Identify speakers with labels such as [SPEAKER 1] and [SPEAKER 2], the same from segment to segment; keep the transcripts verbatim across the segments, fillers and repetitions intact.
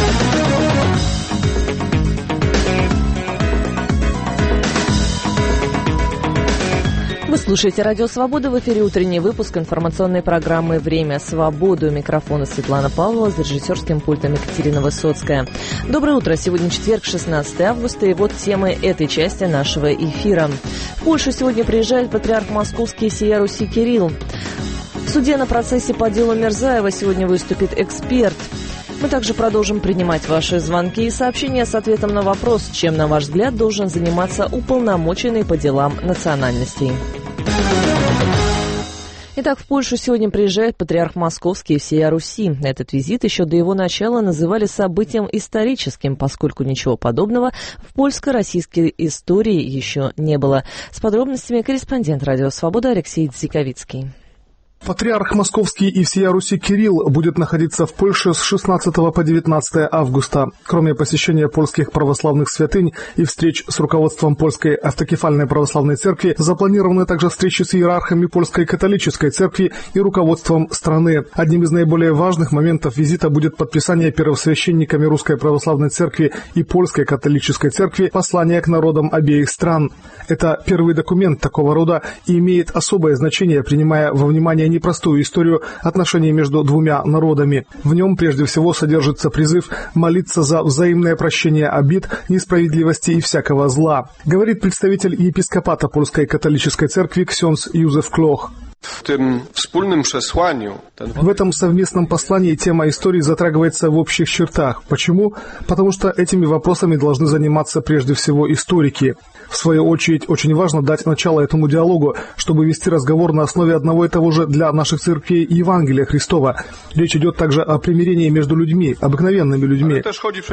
[SPEAKER 1] Вы слушаете «Радио Свобода», в эфире утренний выпуск информационной программы «Время свободы». У микрофона Светлана Павлова, за режиссерским пультом Екатерина Высоцкая. Доброе утро. Сегодня четверг, шестнадцатое августа, и вот темы этой части нашего эфира. В Польшу сегодня приезжает патриарх московский всея Руси Кирилл. В суде на процессе по делу Мирзаева сегодня выступит эксперт. Мы также продолжим принимать ваши звонки и сообщения с ответом на вопрос, чем, на ваш взгляд, должен заниматься уполномоченный по делам национальностей. Итак, в Польшу сегодня приезжает патриарх московский всея Руси. Этот визит еще до его начала называли событием историческим, поскольку ничего подобного в польско-российской истории еще не было. С подробностями корреспондент «Радио Свобода» Алексей Дзиковицкий.
[SPEAKER 2] Патриарх Московский и всея Руси Кирилл будет находиться в Польше с шестнадцатого по девятнадцатое августа. Кроме посещения польских православных святынь и встреч с руководством Польской автокефальной православной церкви, запланированы также встречи с иерархами Польской католической церкви и руководством страны. Одним из наиболее важных моментов визита будет подписание первосвященниками Русской православной церкви и Польской католической церкви послания к народам обеих стран. Это первый документ такого рода и имеет особое значение, принимая во внимание непростую историю отношений между двумя народами. В нем прежде всего содержится призыв молиться за взаимное прощение обид, несправедливости и всякого зла, говорит представитель епископата Польской католической церкви ксёндз Józef Kloch. В этом совместном послании тема истории затрагивается в общих чертах. Почему? Потому что этими вопросами должны заниматься прежде всего историки. В свою очередь, очень важно дать начало этому диалогу, чтобы вести разговор на основе одного и того же для наших церквей Евангелия Христова. Речь идет также о примирении между людьми, обыкновенными людьми.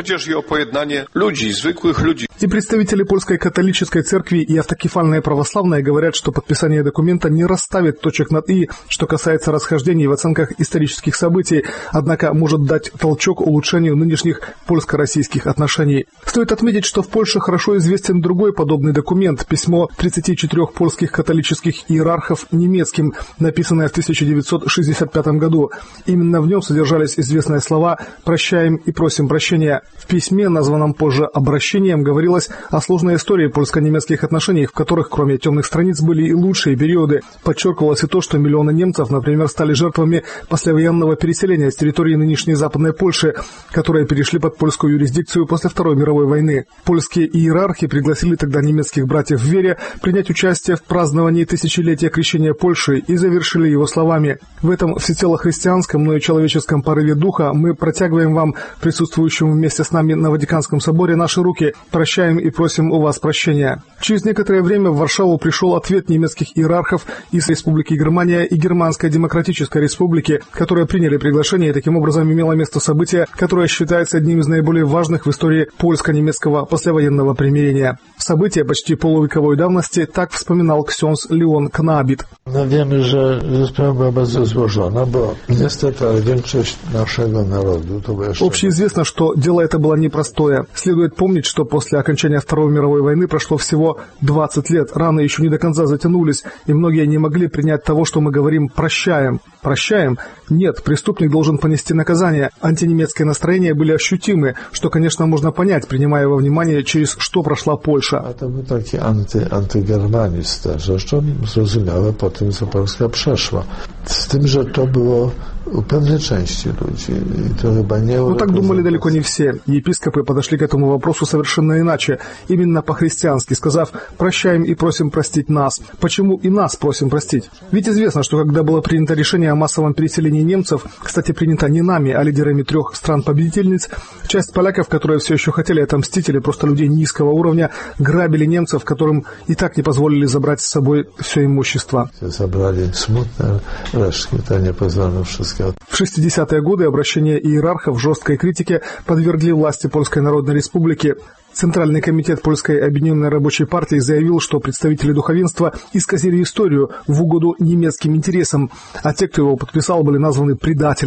[SPEAKER 2] И представители Польской католической церкви и автокефальная православная говорят, что подписание документа не расставит точек над «и», что касается расхождений в оценках исторических событий, однако может дать толчок улучшению нынешних польско-российских отношений. Стоит отметить, что в Польше хорошо известен другой подобный документ – письмо тридцати четырёх польских католических иерархов немецким, написанное в тысяча девятьсот шестьдесят пятом году. Именно в нем содержались известные слова «прощаем и просим прощения». В письме, названном позже «обращением», говорилось о сложной истории польско-немецких отношений, в которых, кроме темных страниц, были и лучшие периоды. Подчеркивалось и то, что миллионы немцев, например, стали жертвами послевоенного переселения с территории нынешней Западной Польши, которые перешли под польскую юрисдикцию после Второй мировой войны. Польские иерархи пригласили тогда немецких братьев в вере принять участие в праздновании тысячелетия крещения Польши и завершили его словами: «В этом всецело христианском, но и человеческом порыве духа мы протягиваем вам, присутствующим вместе с нами на Ватиканском соборе, наши руки, прощаем и просим у вас прощения». Через некоторое время в Варшаву пришел ответ немецких иерархов из Республики Германия и Германской Демократической Республики, которые приняли приглашение, и таким образом имело место событие, которое считается одним из наиболее важных в истории польско-немецкого послевоенного примирения. Событие почти полувековой давности так вспоминал ксёндз Леон Кнабит.
[SPEAKER 3] No wiemy, że sprawa była bardzo złożona, bo niestety, ale większość naszego narodu to była...
[SPEAKER 2] Общеизвестно, что дело это было непростое. Следует помнить, что после окончания Второй мировой войны прошло всего двадцать лет. Раны еще не до конца затянулись, и многие не могли принять того, что мы говорим «прощаем». Прощаем? Нет, преступник должен понести наказание. Антинемецкие настроения были ощутимы, что, конечно, можно понять, принимая во внимание, через что прошла Польша.
[SPEAKER 3] A to był taki anty, antygermanizm też, zresztą zrozumiałe po tym, co Polska przeszła. Z tym, że to było у pewnej części ludzi. To chyba не...
[SPEAKER 2] Ну, так думали далеко не все. Епископы подошли к этому вопросу совершенно иначе, именно по-христиански, сказав «прощаем и просим простить нас». Почему и нас просим простить? Ведь известно, что когда было принято решение о массовом переселении немцев, кстати, принято не нами, а лидерами трех стран-победительниц, часть поляков, которые все еще хотели отомстить, или просто людей низкого уровня, грабили немцев, которым и так не позволили забрать с собой все имущество.
[SPEAKER 3] Забрали смутные решки, это не позволило wszystko.
[SPEAKER 2] В шестидесятые годы обращения иерархов жесткой критике подвергли власти Польской Народной Республики. Центральный комитет Польской объединенной рабочей партии заявил, что представители духовенства исказили историю в угоду немецким интересам, а те, кто его подписал, были названы предателями.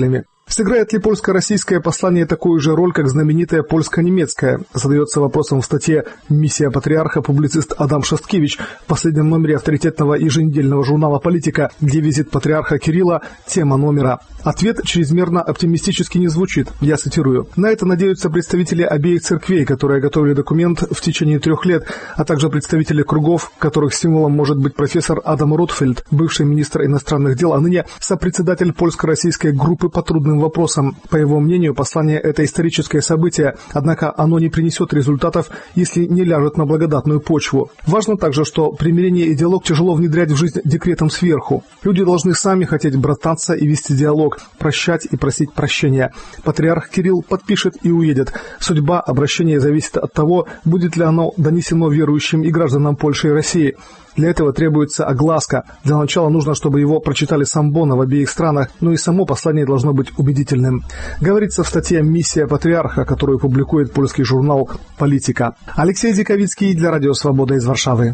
[SPEAKER 2] Сыграет ли польско-российское послание такую же роль, как знаменитое польско-немецкое? Задается вопросом в статье «Миссия патриарха» публицист Адам Шасткевич в последнем номере авторитетного еженедельного журнала «Политика», где визит патриарха Кирилла – тема номера. Ответ чрезмерно оптимистически не звучит, я цитирую. На это надеются представители обеих церквей, которые готовили документ в течение трех лет, а также представители кругов, которых символом может быть профессор Адам Ротфельд, бывший министр иностранных дел, а ныне сопредседатель польско-российской группы по трудным вопросам. По его мнению, послание – это историческое событие, однако оно не принесет результатов, если не ляжет на благодатную почву. Важно также, что примирение и диалог тяжело внедрять в жизнь декретом сверху. Люди должны сами хотеть брататься и вести диалог, прощать и просить прощения. Патриарх Кирилл подпишет и уедет. Судьба обращения зависит от того, будет ли оно донесено верующим и гражданам Польши и России. Для этого требуется огласка. Для начала нужно, чтобы его прочитали самбоны в обеих странах, но и само послание должно быть убедительным. Говорится в статье «Миссия патриарха», которую публикует польский журнал «Политика». Алексей Диковицкий для Радио Свобода из Варшавы.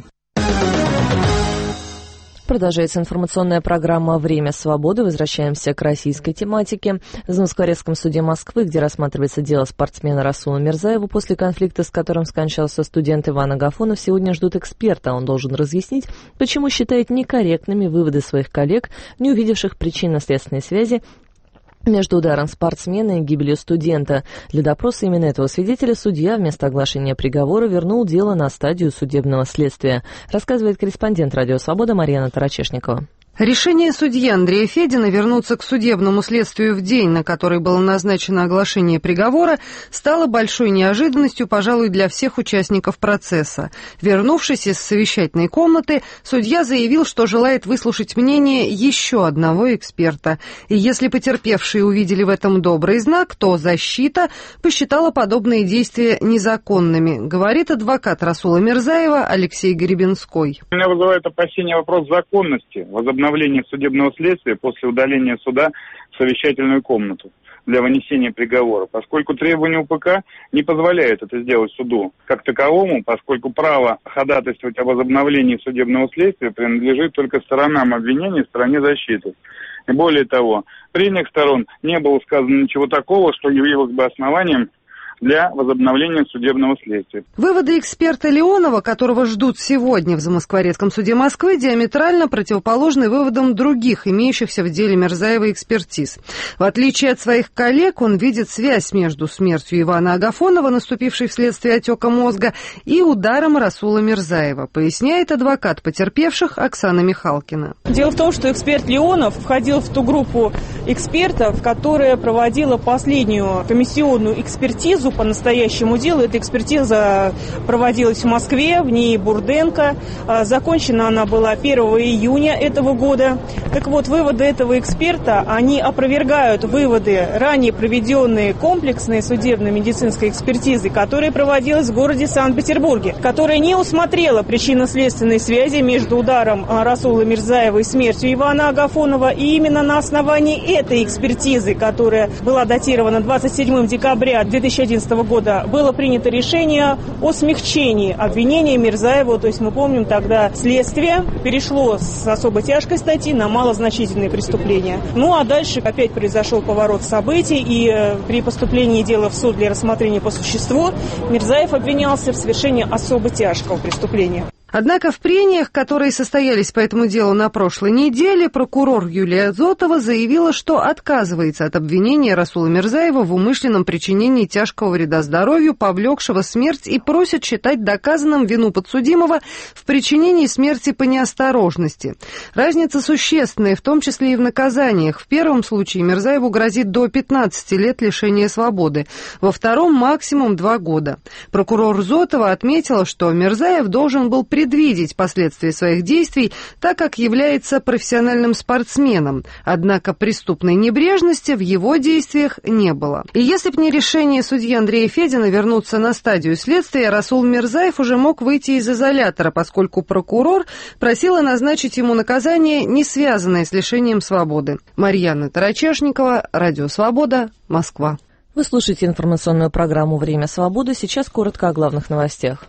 [SPEAKER 1] Продолжается информационная программа «Время свободы». Возвращаемся к российской тематике. В Замоскворецком суде Москвы, где рассматривается дело спортсмена Расула Мирзаева, после конфликта, с которым скончался студент Иван Агафонов, сегодня ждут эксперта. Он должен разъяснить, почему считает некорректными выводы своих коллег, не увидевших причинно-следственной связи между ударом спортсмена и гибелью студента. Для допроса именно этого свидетеля судья вместо оглашения приговора вернул дело на стадию судебного следствия, рассказывает корреспондент «Радио Свобода» Марьяна Тарачешникова.
[SPEAKER 4] Решение судьи Андрея Федина вернуться к судебному следствию в день, на который было назначено оглашение приговора, стало большой неожиданностью, пожалуй, для всех участников процесса. Вернувшись из совещательной комнаты, судья заявил, что желает выслушать мнение еще одного эксперта. И если потерпевшие увидели в этом добрый знак, то защита посчитала подобные действия незаконными, говорит адвокат Расула Мирзаева Алексей Гребенской.
[SPEAKER 5] Меня вызывает опасение вопрос законности возобновления судебного следствия после удаления суда в совещательную комнату для вынесения приговора, поскольку требования УПК не позволяют это сделать суду как таковому, поскольку право ходатайствовать о возобновлении судебного следствия принадлежит только сторонам обвинения и стороне защиты. И более того, при иных сторон не было сказано ничего такого, что явилось бы основанием для возобновления судебного следствия.
[SPEAKER 4] Выводы эксперта Леонова, которого ждут сегодня в Замоскворецком суде Москвы, диаметрально противоположны выводам других, имеющихся в деле Мирзаева экспертиз. В отличие от своих коллег, он видит связь между смертью Ивана Агафонова, наступившей вследствие отека мозга, и ударом Расула Мирзаева, поясняет адвокат потерпевших Оксана Михалкина.
[SPEAKER 6] Дело в том, что эксперт Леонов входил в ту группу экспертов, которая проводила последнюю комиссионную экспертизу по настоящему делу. Эта экспертиза проводилась в Москве, в ней Бурденко. Закончена она была первого июня этого года. Так вот, выводы этого эксперта, они опровергают выводы, ранее проведенные комплексной судебно-медицинской экспертизы, которая проводилась в городе Санкт-Петербурге, которая не усмотрела причинно-следственной связи между ударом Расула Мирзаева и смертью Ивана Агафонова. И именно на основании этой экспертизы, которая была датирована двадцать седьмого декабря две тысячи одиннадцатого года, было принято решение о смягчении обвинения Мирзаеву. То есть мы помним, тогда следствие перешло с особо тяжкой статьи на малозначительные преступления. Ну а дальше опять произошел поворот событий, и при поступлении дела в суд для рассмотрения по существу Мирзаев обвинялся в совершении особо тяжкого преступления.
[SPEAKER 4] Однако в прениях, которые состоялись по этому делу на прошлой неделе, прокурор Юлия Зотова заявила, что отказывается от обвинения Расула Мирзаева в умышленном причинении тяжкого вреда здоровью, повлекшего смерть, и просит считать доказанным вину подсудимого в причинении смерти по неосторожности. Разница существенная, в том числе и в наказаниях. В первом случае Мирзаеву грозит до пятнадцати лет лишения свободы, во втором максимум два года. Прокурор Зотова отметила, что Мирзаев должен был предвидеть последствия своих действий, так как является профессиональным спортсменом. Однако преступной небрежности в его действиях не было. И если бы не решение судьи Андрея Федина вернуться на стадию следствия, Расул Мирзаев уже мог выйти из изолятора, поскольку прокурор просила назначить ему наказание, не связанное с лишением свободы. Марьяна Тарачешникова, Радио Свобода, Москва.
[SPEAKER 1] Вы слушаете информационную программу «Время свободы». Сейчас коротко о главных новостях.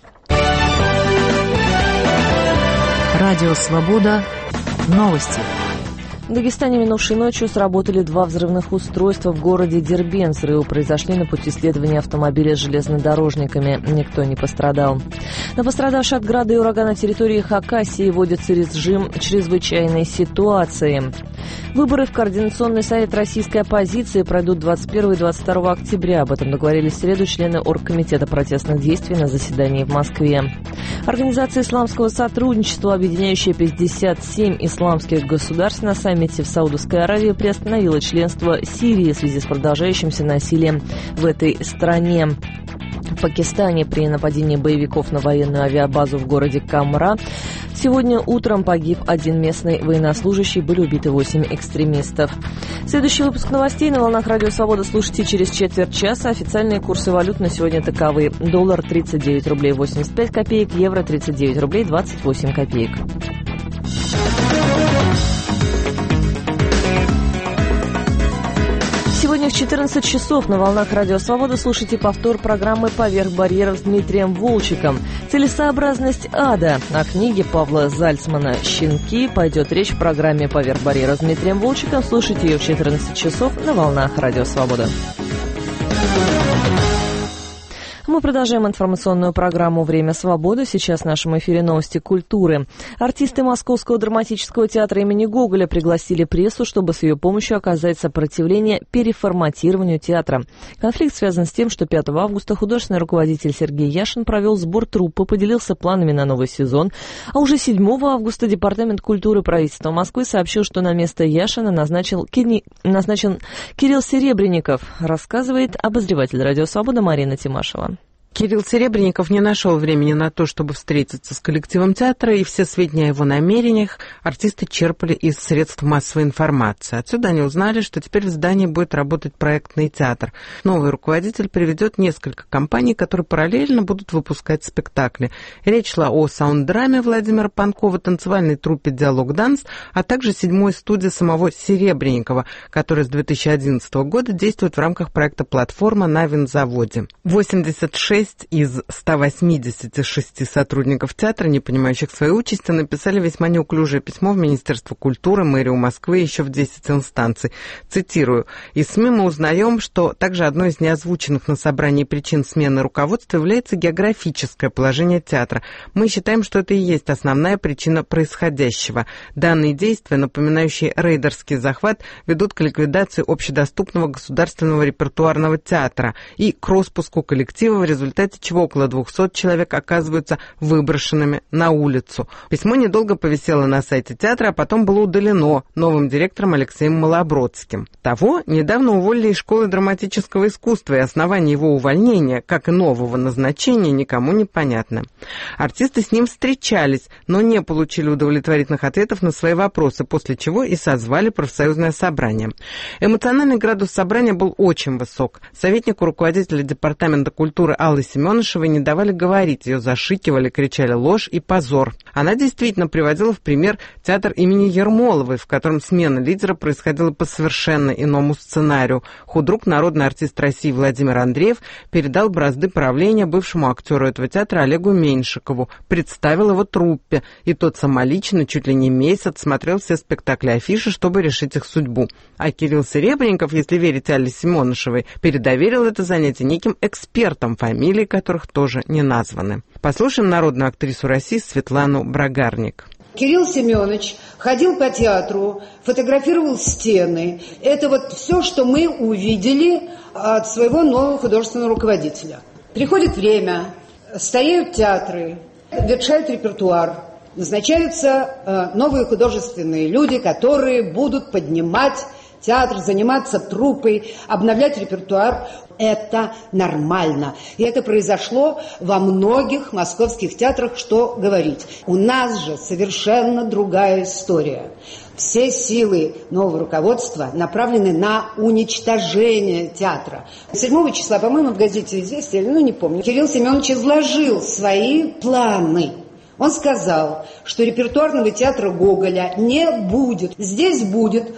[SPEAKER 7] Радио Свобода. Новости.
[SPEAKER 1] В Дагестане минувшей ночью сработали два взрывных устройства в городе Дербент. Взрывы произошли на пути следования автомобиля с железнодорожниками. Никто не пострадал. На пострадавшей от града и урагана территории Хакасии вводится режим чрезвычайной ситуации. Выборы в Координационный совет российской оппозиции пройдут двадцать первого и двадцать второго октября. Об этом договорились в среду члены Оргкомитета протестных действий на заседании в Москве. Организация исламского сотрудничества, объединяющая пятьдесят семь исламских государств, на саммите в Саудовской Аравии приостановила членство Сирии в связи с продолжающимся насилием в этой стране. В Пакистане при нападении боевиков на военную авиабазу в городе Камра сегодня утром погиб один местный военнослужащий, были убиты восемь экстремистов. Следующий выпуск новостей на волнах Радио Свобода слушайте через четверть часа. Официальные курсы валют на сегодня таковы. Доллар тридцать девять рублей восемьдесят пять копеек, евро тридцать девять рублей двадцать восемь копеек. Сегодня в четырнадцать часов на волнах Радио Свобода слушайте повтор программы «Поверх барьеров» с Дмитрием Волчиком. «Целесообразность ада». О книге Павла Зальцмана «Щенки» пойдет речь в программе «Поверх барьеров» с Дмитрием Волчиком. Слушайте ее в четырнадцать часов на волнах Радио Свобода. Мы продолжаем информационную программу «Время свободы». Сейчас в нашем эфире новости культуры. Артисты Московского драматического театра имени Гоголя пригласили прессу, чтобы с ее помощью оказать сопротивление переформатированию театра. Конфликт связан с тем, что пятого августа художественный руководитель Сергей Яшин провел сбор труппы, поделился планами на новый сезон. А уже седьмого августа Департамент культуры правительства Москвы сообщил, что на место Яшина назначил, Кирни... назначен Кирилл Серебренников. Рассказывает обозреватель Радио Свобода Марина Тимашева.
[SPEAKER 7] Кирилл Серебренников не нашел времени на то, чтобы встретиться с коллективом театра, и все сведения о его намерениях артисты черпали из средств массовой информации. Отсюда они узнали, что теперь в здании будет работать проектный театр. Новый руководитель приведет несколько компаний, которые параллельно будут выпускать спектакли. Речь шла о саунд-драме Владимира Панкова, танцевальной труппе «Диалог Данс», а также седьмой студии самого Серебренникова, которая с две тысячи одиннадцатого года действует в рамках проекта «Платформа» на винзаводе. восемьдесят шесть из ста восьмидесяти шести сотрудников театра, не понимающих своей участи, написали весьма неуклюжее письмо в Министерство культуры, мэрию Москвы, еще в десять инстанций. Цитирую. «Из СМИ мы узнаем, что также одной из неозвученных на собрании причин смены руководства является географическое положение театра. Мы считаем, что это и есть основная причина происходящего. Данные действия, напоминающие рейдерский захват, ведут к ликвидации общедоступного государственного репертуарного театра и к распуску коллектива, в результате в результате чего около двухсот человек оказываются выброшенными на улицу». Письмо недолго повисело на сайте театра, а потом было удалено новым директором Алексеем Малобродским. Того недавно уволили из школы драматического искусства, и основание его увольнения, как и нового назначения, никому не понятно. Артисты с ним встречались, но не получили удовлетворительных ответов на свои вопросы, после чего и созвали профсоюзное собрание. Эмоциональный градус собрания был очень высок. Советнику руководителя департамента культуры Аллы Семенышевой не давали говорить, ее зашикивали, кричали ложь и позор. Она действительно приводила в пример театр имени Ермоловой, в котором смена лидера происходила по совершенно иному сценарию. Худрук, народный артист России Владимир Андреев, передал бразды правления бывшему актеру этого театра Олегу Меньшикову, представил его труппе, и тот самолично чуть ли не месяц смотрел все спектакли афиши, чтобы решить их судьбу. А Кирилл Серебренников, если верить Алле Семенышевой, передоверил это занятие неким экспертам, фамилии которых тоже не названы. Послушаем народную актрису России Светлану Брагарник.
[SPEAKER 8] Кирилл Семенович ходил по театру, фотографировал стены. Это вот все, что мы увидели от своего нового художественного руководителя. Приходит время, стареют театры, ветшает репертуар, назначаются новые художественные люди, которые будут поднимать театр, заниматься труппой, обновлять репертуар. Это нормально. И это произошло во многих московских театрах, что говорить. У нас же совершенно другая история. Все силы нового руководства направлены на уничтожение театра. седьмого числа, по-моему, в газете «Известия», ну не помню, Кирилл Семенович изложил свои планы. Он сказал, что репертуарного театра Гоголя не будет. Здесь будет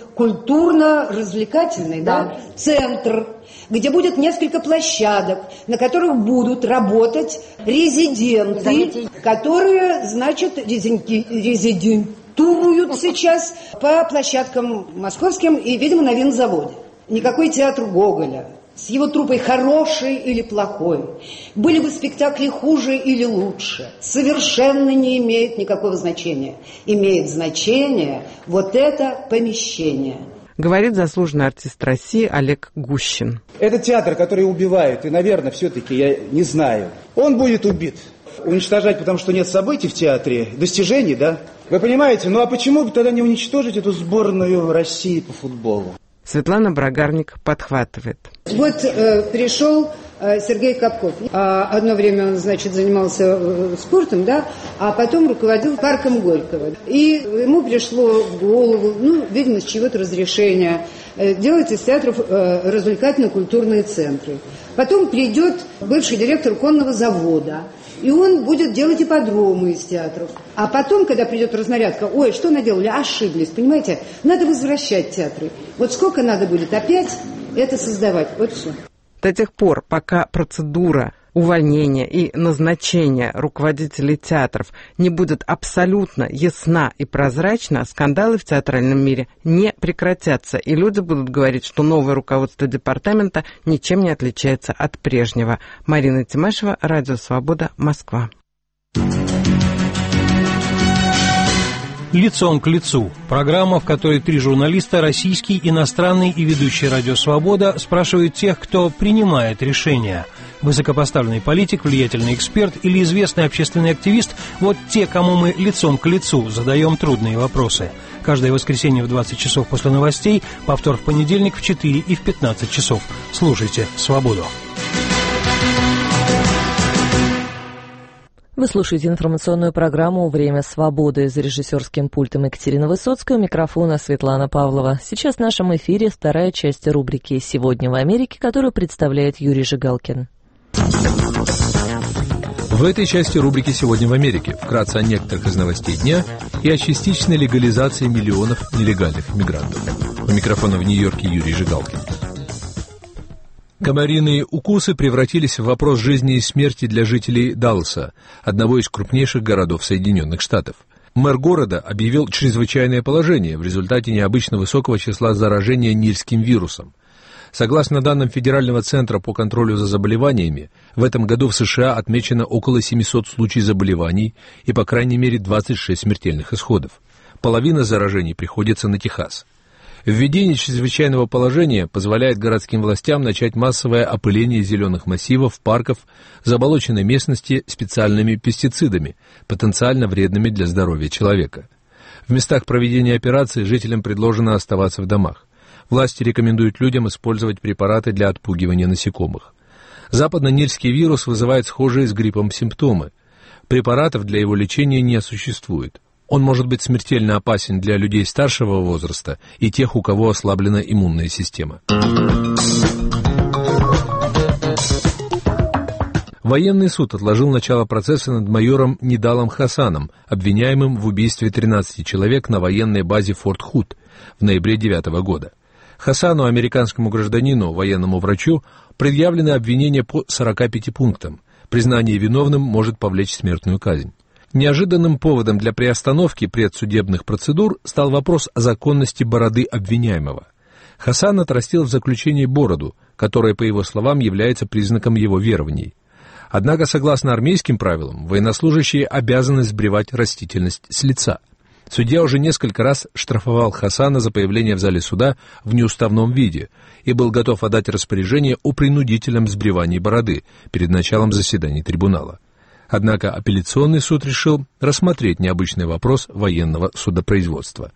[SPEAKER 8] культурно-развлекательный, да, центр, где будет несколько площадок, на которых будут работать резиденты, которые, значит, резиденты, туруют сейчас по площадкам московским и, видимо, на винзаводе. Никакой театр Гоголя с его труппой хороший или плохой, были бы спектакли хуже или лучше, совершенно не имеет никакого значения. Имеет значение вот это помещение.
[SPEAKER 7] Говорит заслуженный артист России Олег Гущин.
[SPEAKER 9] Это театр, который убивает, и, наверное, все-таки, я не знаю, он будет убит. Уничтожать, потому что нет событий в театре, достижений, да? Вы понимаете, ну а почему бы тогда не уничтожить эту сборную России по футболу?
[SPEAKER 7] Светлана Брагарник подхватывает.
[SPEAKER 8] Вот э, пришел э, Сергей Капков. А, одно время он, значит, занимался э, спортом, да, а потом руководил парком Горького. И ему пришло в голову, ну, видимо, с чего-то разрешения, э, делать из театров э, развлекательно-культурные центры. Потом придет бывший директор конного завода, и он будет делать ипподромы из театров. А потом, когда придет разнарядка, ой, что наделали, ошиблись, понимаете, надо возвращать театры. Вот сколько надо будет опять это создавать, вот все.
[SPEAKER 7] До тех пор, пока процедура увольнения и назначения руководителей театров не будет абсолютно ясна и прозрачна, скандалы в театральном мире не прекратятся, и люди будут говорить, что новое руководство департамента ничем не отличается от прежнего. Марина Тимашева, Радио Свобода, Москва.
[SPEAKER 10] «Лицом к лицу» – программа, в которой три журналиста, российский, иностранный и ведущий «Радио Свобода», спрашивают тех, кто принимает решения. Высокопоставленный политик, влиятельный эксперт или известный общественный активист – вот те, кому мы лицом к лицу задаем трудные вопросы. Каждое воскресенье в двадцать часов после новостей, повтор в понедельник в четыре и в пятнадцать часов. Слушайте «Свободу».
[SPEAKER 1] Вы слушаете информационную программу «Время свободы». За режиссерским пультом Екатерина Высоцкая, у микрофона Светлана Павлова. Сейчас в нашем эфире вторая часть рубрики «Сегодня в Америке», которую представляет Юрий Жигалкин.
[SPEAKER 11] В этой части рубрики «Сегодня в Америке» вкратце о некоторых из новостей дня и о частичной легализации миллионов нелегальных мигрантов. У микрофона в Нью-Йорке Юрий Жигалкин. Комариные укусы превратились в вопрос жизни и смерти для жителей Далласа, одного из крупнейших городов Соединенных Штатов. Мэр города объявил чрезвычайное положение в результате необычно высокого числа заражения нильским вирусом. Согласно данным Федерального центра по контролю за заболеваниями, в этом году в США отмечено около семисот случаев заболеваний и по крайней мере двадцать шесть смертельных исходов. Половина заражений приходится на Техас. Введение чрезвычайного положения позволяет городским властям начать массовое опыление зеленых массивов, парков, заболоченной местности специальными пестицидами, потенциально вредными для здоровья человека. В местах проведения операции жителям предложено оставаться в домах. Власти рекомендуют людям использовать препараты для отпугивания насекомых. Западно-нильский вирус вызывает схожие с гриппом симптомы. Препаратов для его лечения не существует. Он может быть смертельно опасен для людей старшего возраста и тех, у кого ослаблена иммунная система. Военный суд отложил начало процесса над майором Нидалом Хасаном, обвиняемым в убийстве тринадцати человек на военной базе Форт Худ в ноябре девятого года. Хасану, американскому гражданину, военному врачу, предъявлены обвинения по сорока пяти пунктам. Признание виновным может повлечь смертную казнь. Неожиданным поводом для приостановки предсудебных процедур стал вопрос о законности бороды обвиняемого. Хасан отрастил в заключении бороду, которая, по его словам, является признаком его верований. Однако, согласно армейским правилам, военнослужащие обязаны сбривать растительность с лица. Судья уже несколько раз штрафовал Хасана за появление в зале суда в неуставном виде и был готов отдать распоряжение о принудительном сбривании бороды перед началом заседаний трибунала. Однако апелляционный суд решил рассмотреть необычный вопрос военного судопроизводства.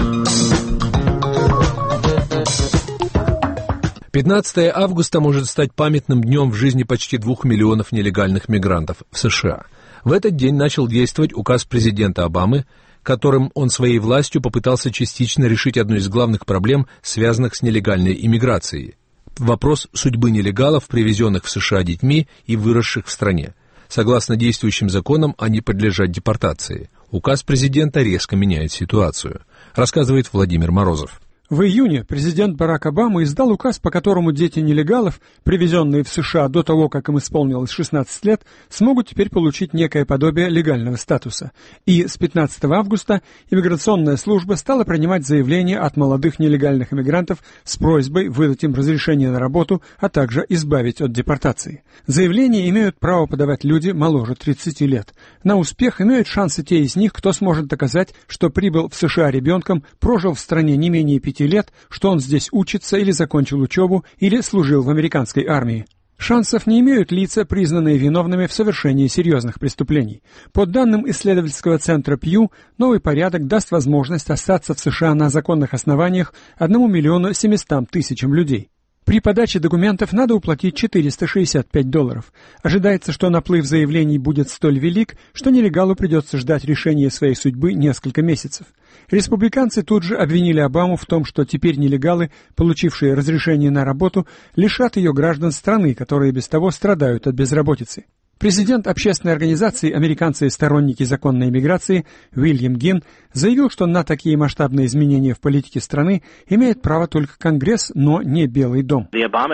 [SPEAKER 11] пятнадцатое августа может стать памятным днем в жизни почти двух миллионов нелегальных мигрантов в США. В этот день начал действовать указ президента Обамы, которым он своей властью попытался частично решить одну из главных проблем, связанных с нелегальной иммиграцией. Вопрос судьбы нелегалов, привезенных в США детьми и выросших в стране. Согласно действующим законам, они подлежат депортации. Указ президента резко меняет ситуацию, рассказывает Владимир Морозов.
[SPEAKER 12] В июне президент Барак Обама издал указ, по которому дети нелегалов, привезенные в США до того, как им исполнилось шестнадцать лет, смогут теперь получить некое подобие легального статуса. И с пятнадцатого августа иммиграционная служба стала принимать заявления от молодых нелегальных иммигрантов с просьбой выдать им разрешение на работу, а также избавить от депортации. Заявления имеют право подавать люди моложе тридцати лет. На успех имеют шансы те из них, кто сможет доказать, что прибыл в США ребенком, прожил в стране не менее пяти лет, что он здесь учится или закончил учебу, или служил в американской армии. Шансов не имеют лица, признанные виновными в совершении серьезных преступлений. По данным исследовательского центра Пью, новый порядок даст возможность остаться в США на законных основаниях одному миллиону семистам тысячам людей. При подаче документов надо уплатить четыреста шестьдесят пять долларов. Ожидается, что наплыв заявлений будет столь велик, что нелегалу придется ждать решения своей судьбы несколько месяцев. Республиканцы тут же обвинили Обаму в том, что теперь нелегалы, получившие разрешение на работу, лишат ее граждан страны, которые без того страдают от безработицы. Президент общественной организации «Американцы и сторонники законной иммиграции» Уильям Гин заявил, что на такие масштабные изменения в политике страны имеет право только Конгресс, но не Белый дом.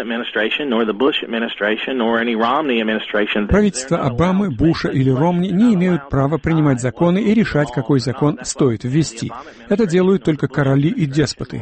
[SPEAKER 12] Правительство Обамы, Буша или Ромни не имеют права принимать законы и решать, какой закон стоит ввести. Это делают только короли и деспоты.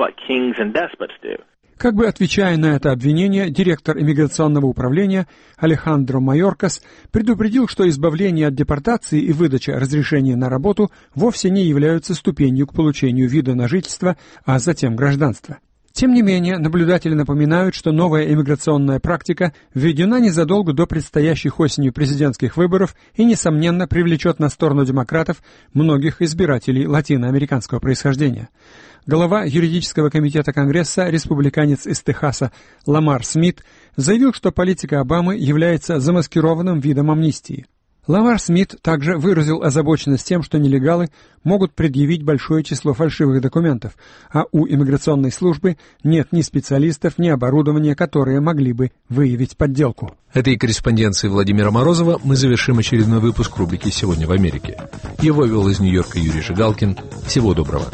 [SPEAKER 12] Как бы отвечая на это обвинение, директор иммиграционного управления Алехандро Майоркас предупредил, что избавление от депортации и выдача разрешения на работу вовсе не являются ступенью к получению вида на жительство, а затем гражданства. Тем не менее, наблюдатели напоминают, что новая иммиграционная практика введена незадолго до предстоящих осенью президентских выборов и, несомненно, привлечет на сторону демократов многих избирателей латиноамериканского происхождения. Глава юридического комитета Конгресса, республиканец из Техаса Ламар Смит, заявил, что политика Обамы является замаскированным видом амнистии. Ламар Смит также выразил озабоченность тем, что нелегалы могут предъявить большое число фальшивых документов, а у иммиграционной службы нет ни специалистов, ни оборудования, которые могли бы выявить подделку.
[SPEAKER 11] Этой корреспонденцией Владимира Морозова мы завершим очередной выпуск рубрики «Сегодня в Америке». Его вел из Нью-Йорка Юрий Жигалкин. Всего доброго.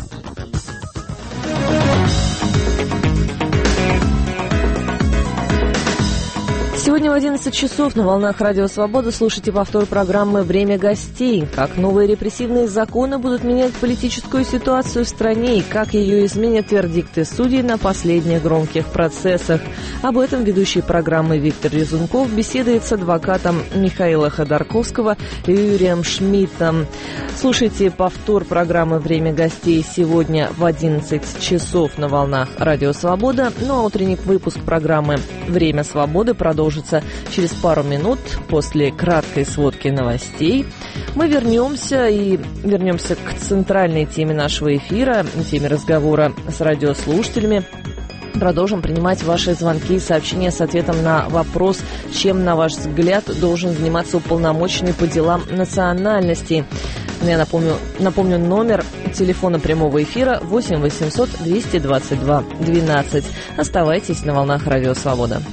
[SPEAKER 1] Сегодня в одиннадцать часов на волнах Радио Свобода слушайте повтор программы «Время гостей». Как новые репрессивные законы будут менять политическую ситуацию в стране и как ее изменят вердикты судей на последних громких процессах. Об этом ведущий программы Виктор Резунков беседует с адвокатом Михаила Ходорковского и Юрием Шмидтом. Слушайте повтор программы «Время гостей» сегодня в одиннадцать часов на волнах Радио Свобода. Ну а утренний выпуск программы «Время свободы» продолжится через пару минут после краткой сводки новостей. Мы вернемся и вернемся к центральной теме нашего эфира, теме разговора с радиослушателями. Продолжим принимать ваши звонки и сообщения с ответом на вопрос, чем, на ваш взгляд, должен заниматься уполномоченный по делам национальностей. Я напомню, напомню номер телефона прямого эфира восемь восемьсот двести двадцать два двенадцать. Оставайтесь на волнах Радио Свобода.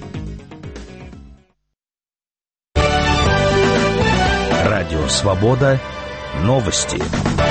[SPEAKER 13] Радио Свобода. Новости.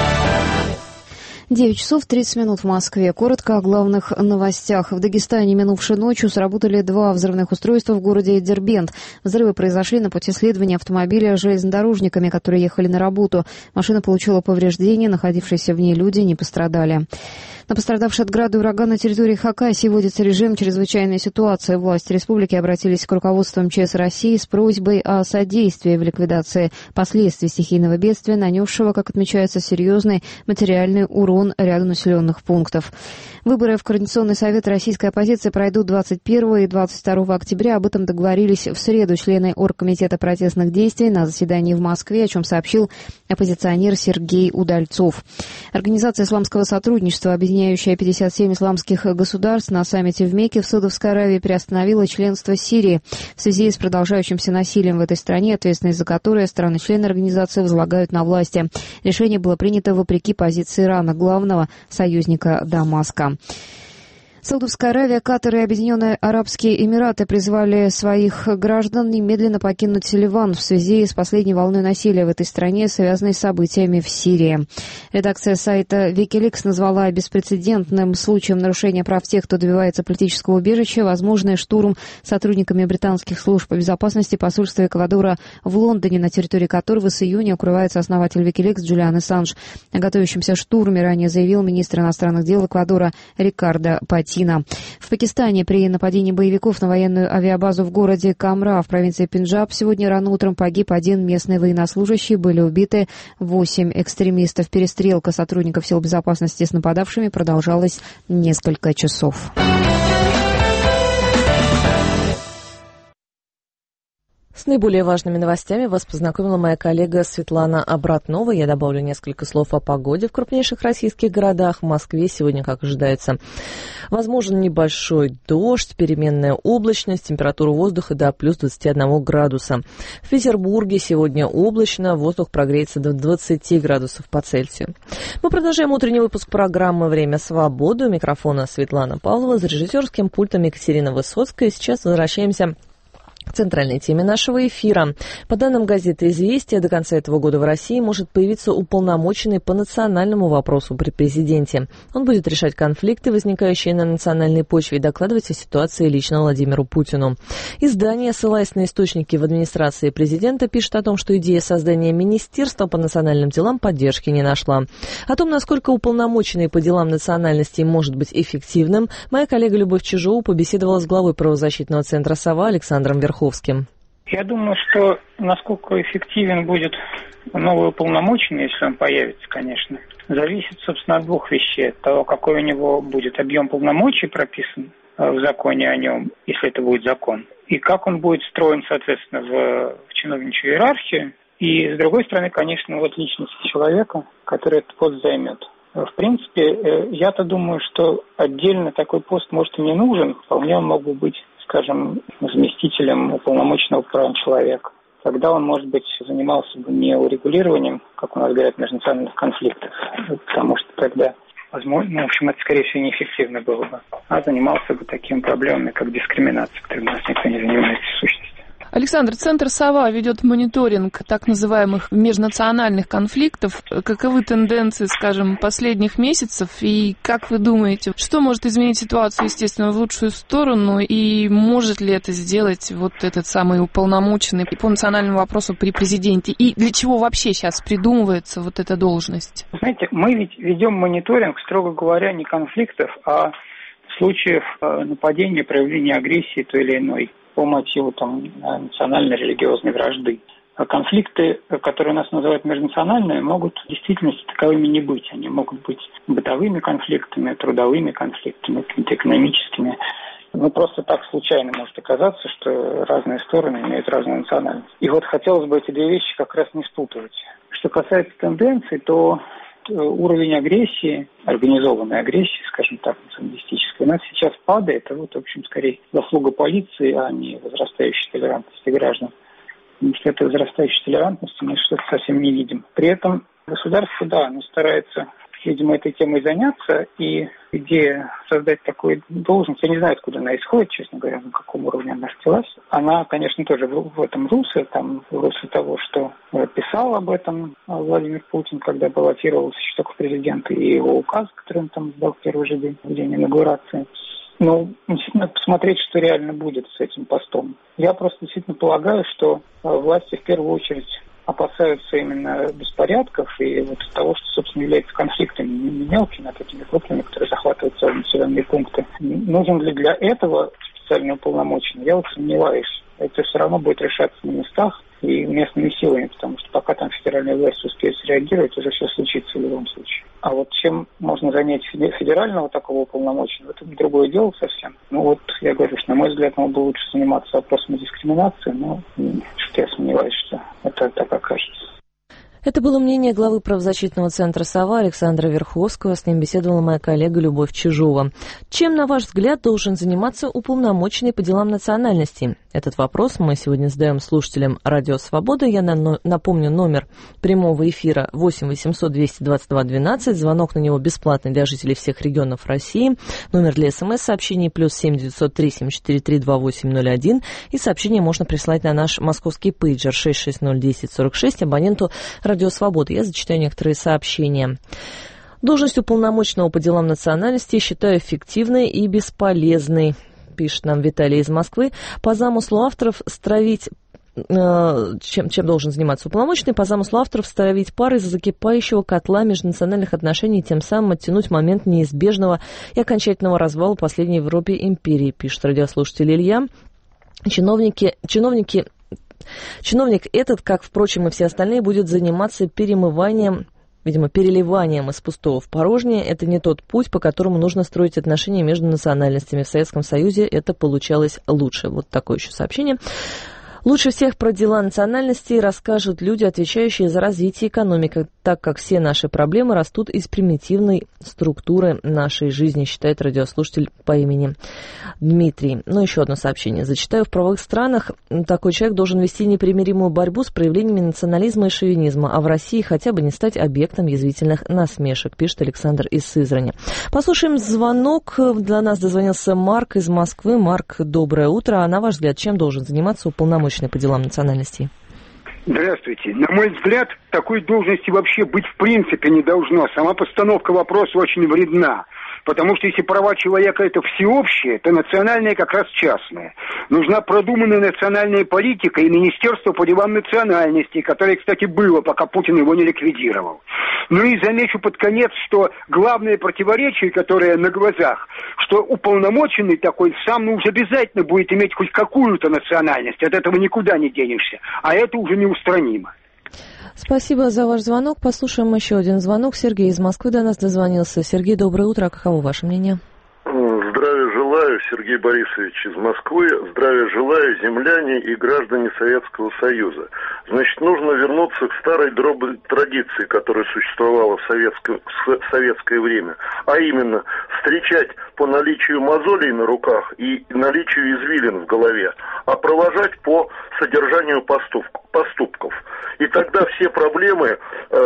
[SPEAKER 14] девять часов тридцать минут в Москве. Коротко о главных новостях. В Дагестане минувшей ночью сработали два взрывных устройства в городе Дербент. Взрывы произошли на пути следования автомобиля с железнодорожниками, которые ехали на работу. Машина получила повреждения, находившиеся в ней люди не пострадали. На пострадавшей от града и урагана территории Хакасии вводится режим чрезвычайной ситуации. Власти республики обратились к руководству эм че эс России с просьбой о содействии в ликвидации последствий стихийного бедствия, нанесшего, как отмечается, серьезный материальный урон ряду населенных пунктов. Выборы в Координационный совет российской оппозиции пройдут двадцать первого и двадцать второго октября. Об этом договорились в среду члены Оргкомитета протестных действий на заседании в Москве, о чем сообщил оппозиционер Сергей Удальцов. Организация исламского сотрудничества, объединяющая пятьдесят семь исламских государств, на саммите в Мекке в Саудовской Аравии приостановила членство Сирии в связи с продолжающимся насилием в этой стране, ответственность за которое страны-члены организации возлагают на власти. Решение было принято вопреки позиции Ирана, главного союзника Дамаска. Саудовская Аравия, Катар и Объединенные Арабские Эмираты призвали своих граждан немедленно покинуть Ливан в связи с последней волной насилия в этой стране, связанной с событиями в Сирии. Редакция сайта Wikileaks назвала беспрецедентным случаем нарушения прав тех, кто добивается политического убежища, возможный штурм сотрудниками британских служб безопасности посольства Эквадора в Лондоне, на территории которого с июня укрывается основатель Wikileaks Джулиан Ассанж. О готовящемся штурме ранее заявил министр иностранных дел Эквадора Рикардо Пати. В Пакистане при нападении боевиков на военную авиабазу в городе Камра в провинции Пенджаб сегодня рано утром погиб один местный военнослужащий, были убиты восемь экстремистов. Перестрелка сотрудников сил безопасности с нападавшими продолжалась несколько часов.
[SPEAKER 1] С наиболее важными новостями вас познакомила моя коллега Светлана Абратнова. Я добавлю несколько слов о погоде в крупнейших российских городах. В Москве сегодня, как ожидается, возможен небольшой дождь, переменная облачность, температура воздуха до плюс двадцати одного градуса. В Петербурге сегодня облачно, воздух прогреется до двадцати градусов по Цельсию. Мы продолжаем утренний выпуск программы «Время свободы». У микрофона Светлана Павлова, за режиссерским пультом Екатерина Высоцкая. Сейчас возвращаемся к центральной теме нашего эфира. По данным газеты «Известия», до конца этого года в России может появиться уполномоченный по национальному вопросу при президенте. Он будет решать конфликты, возникающие на национальной почве, и докладывать о ситуации лично Владимиру Путину. Издание, ссылаясь на источники в администрации президента, пишет о том, что идея создания министерства по национальным делам поддержки не нашла. О том, насколько уполномоченный по делам национальностей может быть эффективным, моя коллега Любовь Чижова побеседовала с главой правозащитного центра «Сова» Александром Верховским.
[SPEAKER 15] Я думаю, что насколько эффективен будет новый уполномоченный, если он появится, конечно, зависит, собственно, от двух вещей. От того, какой у него будет объем полномочий прописан в законе о нем, если это будет закон, и как он будет встроен, соответственно, в, в чиновничью иерархию. И, с другой стороны, конечно, вот личность человека, который этот пост займет. В принципе, я-то думаю, что отдельно такой пост, может, и не нужен. Вполне он мог бы быть, скажем, заместителем уполномоченного по правам человека. Тогда он, может быть, занимался бы не урегулированием, как у нас говорят, межнациональных конфликтов, потому что тогда, возможно, ну, в общем, это, скорее всего, неэффективно было бы, а занимался бы такими проблемами, как дискриминация, которой у нас никто не занимается в сущности.
[SPEAKER 16] Александр, Центр «Сова» ведет мониторинг так называемых межнациональных конфликтов. Каковы тенденции, скажем, последних месяцев? И как вы думаете, что может изменить ситуацию, естественно, в лучшую сторону? И может ли это сделать вот этот самый уполномоченный по национальному вопросу при президенте? И для чего вообще сейчас придумывается вот эта должность?
[SPEAKER 15] Знаете, мы ведь ведем мониторинг, строго говоря, не конфликтов, а случаев нападения, проявления агрессии той или иной по мотиву там, национально-религиозной вражды. А конфликты, которые у нас называют межнациональными, могут в действительности таковыми не быть. Они могут быть бытовыми конфликтами, трудовыми конфликтами, какими-то экономическими. Ну, просто так случайно может оказаться, что разные стороны имеют разную национальность. И вот хотелось бы эти две вещи как раз не спутывать. Что касается тенденций, то уровень агрессии, организованной агрессии, скажем так, националистической, у нас сейчас падает. Это, вот, в общем, скорее заслуга полиции, а не возрастающей толерантности граждан. Потому что этой возрастающей толерантности мы что-то совсем не видим. При этом государство, да, оно старается, видимо, этой темой заняться, и идея создать такую должность, я не знаю, откуда она исходит, честно говоря, на каком уровне она родилась. Она, конечно, тоже в, в этом русле, там, в русле того, что писал об этом Владимир Путин, когда баллотировался еще только в президенты, и его указ, который он там сдал в первый же день, в день инаугурации. Ну, действительно, посмотреть, что реально будет с этим постом. Я просто действительно полагаю, что власти в первую очередь опасаются именно беспорядков и вот того, что, собственно, является конфликтами не мелкими, а такими крупными, которые захватывают целые населенные пункты. Нужен ли для этого специально уполномоченный? Я вот сомневаюсь. Это все равно будет решаться на местах и местными силами, потому что пока там федеральная власть успеет среагировать, уже все случится в любом случае. А вот чем можно занять федерального такого уполномоченного, это другое дело совсем. Ну вот, я говорю, что, на мой взгляд, нам бы лучше заниматься вопросами дискриминации, но что-то я сомневаюсь, что это так окажется.
[SPEAKER 1] Это было мнение главы правозащитного центра «Сова» Александра Верховского. С ним беседовала моя коллега Любовь Чижова. Чем, на ваш взгляд, должен заниматься уполномоченный по делам национальностей? Этот вопрос мы сегодня задаем слушателям «Радио Свобода». Я напомню номер прямого эфира восемь восемьсот двести двадцать два двенадцать. Звонок на него бесплатный для жителей всех регионов России. Номер для смс-сообщений плюс семь девятьсот три семь четыре три два восемь ноль один. И сообщение можно прислать на наш московский пейджер шесть шесть ноль десять сорок шесть абоненту «Радио Свобода». Я зачитаю некоторые сообщения. Должность уполномоченного по делам национальностей считаю эффективной и бесполезной, пишет нам Виталий из Москвы. По замыслу авторов стравить... Чем, чем должен заниматься уполномоченный, по замыслу авторов стравить пары из-за закипающего котла межнациональных отношений и тем самым оттянуть момент неизбежного и окончательного развала последней в Европе империи, пишет радиослушатель Илья. Чиновники... чиновники Чиновник этот, как, впрочем, и все остальные, будет заниматься перемыванием, видимо, переливанием из пустого в порожнее. Это не тот путь, по которому нужно строить отношения между национальностями. В Советском Союзе это получалось лучше. Вот такое еще сообщение. Лучше всех про дела национальностей расскажут люди, отвечающие за развитие экономики, так как все наши проблемы растут из примитивной структуры нашей жизни, считает радиослушатель по имени Дмитрий. Ну, еще одно сообщение. Зачитаю. В правовых странах такой человек должен вести непримиримую борьбу с проявлениями национализма и шовинизма, а в России хотя бы не стать объектом язвительных насмешек, пишет Александр из Сызрани. Послушаем звонок. Для нас дозвонился Марк из Москвы. Марк, доброе утро. А на ваш взгляд, чем должен заниматься уполномоченный по делам национальностей?
[SPEAKER 17] Здравствуйте. На мой взгляд, такой должности вообще быть в принципе не должно. Сама постановка вопроса очень вредна. Потому что если права человека это всеобщее, то национальные как раз частные. Нужна продуманная национальная политика и Министерство по делам национальностей, которое, кстати, было, пока Путин его не ликвидировал. Ну и замечу под конец, что главное противоречие, которое на глазах, что уполномоченный такой сам ну, уже обязательно будет иметь хоть какую-то национальность. От этого никуда не денешься. А это уже неустранимо.
[SPEAKER 1] Спасибо за ваш звонок. Послушаем еще один звонок. Сергей из Москвы до нас дозвонился. Сергей, доброе утро. А каково ваше мнение?
[SPEAKER 18] Здравия желаю, Сергей Борисович из Москвы. Здравия желаю, земляне и граждане Советского Союза. Значит, нужно вернуться к старой дробной традиции, которая существовала в советское, в советское время. А именно, встречать по наличию мозолей на руках и наличию извилин в голове, а провожать по содержанию поступков. И тогда все проблемы,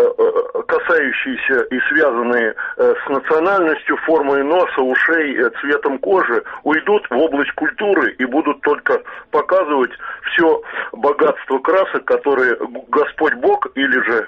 [SPEAKER 18] касающиеся и связанные с национальностью, формой носа, ушей, цветом кожи, уйдут в область культуры и будут только показывать все богатство красок, которые Господь Бог или же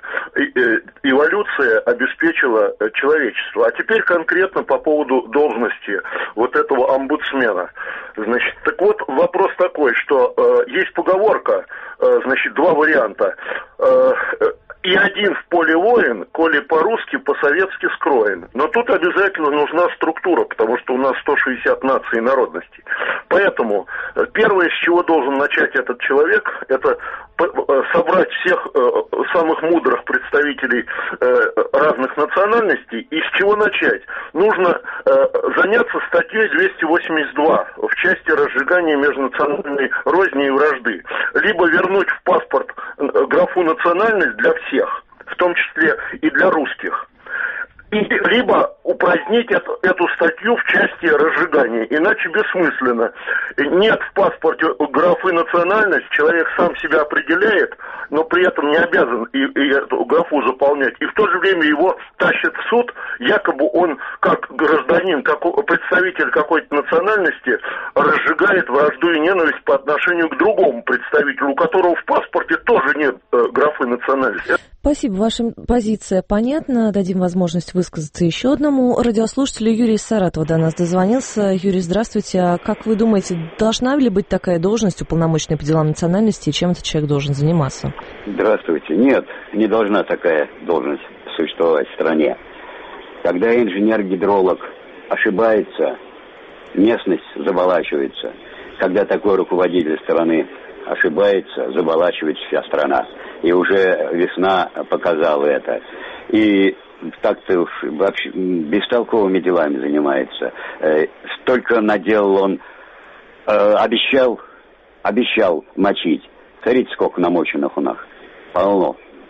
[SPEAKER 18] эволюция обеспечила человечеству. А теперь конкретно по поводу должности вот этого омбудсмена. Значит, так вот вопрос такой, что э, есть поговорка, э, значит, два варианта. Э, и один в поле воин, коли по-русски, по-советски скроен. Но тут обязательно нужна структура, потому что у нас сто шестьдесят наций и народностей. Поэтому первое, с чего должен начать этот человек, это собрать всех э, самых мудрых представителей э, разных национальностей. И с чего начать? Нужно э, заняться статьей двести восемьдесят два в части разжигания межнациональной розни и вражды. Либо вернуть в паспорт графу национальность для всех, в том числе и для русских. И, либо упразднить эту, эту статью в части разжигания, иначе бессмысленно. Нет в паспорте графы национальность, человек сам себя определяет, но при этом не обязан и, и эту графу заполнять. И в то же время его тащат в суд, якобы он как гражданин, как представитель какой-то национальности разжигает вражду и ненависть по отношению к другому представителю, у которого в паспорте тоже нет э, графы национальности.
[SPEAKER 1] Спасибо, ваша позиция понятна. Дадим возможность высказаться еще одному радиослушателю. Юрий из Саратова до нас дозвонился. Юрий, здравствуйте. А как вы думаете, должна ли быть такая должность уполномоченной по делам национальности, и чем этот человек должен заниматься?
[SPEAKER 19] Здравствуйте. Нет, не должна такая должность существовать в стране. Когда инженер-гидролог ошибается, местность заволачивается. Когда такой руководитель страны ошибается, заволачивается вся страна. И уже весна показала это. И так-то уж вообще бестолковыми делами занимается. Э, столько наделал он, э, обещал, обещал мочить. Смотрите, сколько намоченных у нас. Полно.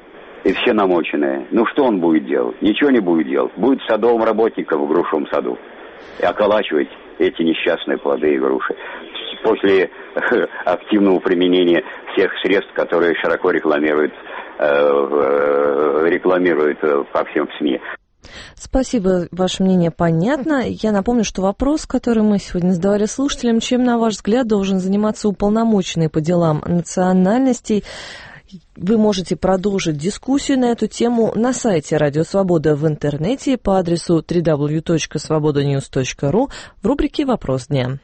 [SPEAKER 19] и все намоченные. Ну что он будет делать? Ничего не будет делать. Будет садовым работником в грушевом саду и околачивать эти несчастные плоды и груши. После активного применения всех средств, которые широко рекламируют, э, рекламируют по всем СМИ.
[SPEAKER 1] Спасибо, ваше мнение понятно. Я напомню, что вопрос, который мы сегодня задавали слушателям, чем, на ваш взгляд, должен заниматься уполномоченный по делам национальностей. Вы можете продолжить дискуссию на эту тему на сайте Радио Свобода в интернете по адресу дабл ю дабл ю дабл ю точка свобода ньюс точка ру в рубрике «Вопрос дня».